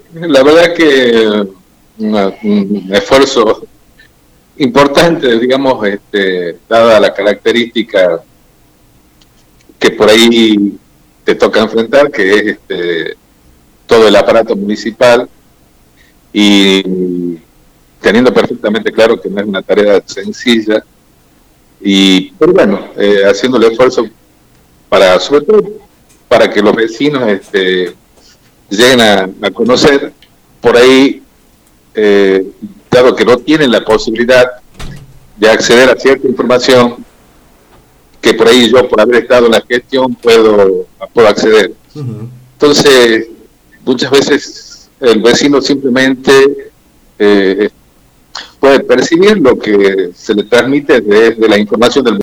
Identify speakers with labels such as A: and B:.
A: La verdad que un esfuerzo importante, digamos, dada la característica que por ahí te toca enfrentar, que es todo el aparato municipal, y teniendo perfectamente claro que no es una tarea sencilla, pero bueno, haciendo el esfuerzo para, sobre todo, para que los vecinos lleguen a conocer por ahí, dado que no tienen la posibilidad de acceder a cierta información que por ahí yo, por haber estado en la gestión, puedo acceder.
B: Ujú.
A: Entonces, muchas veces el vecino simplemente puede percibir lo que se le transmite desde la información del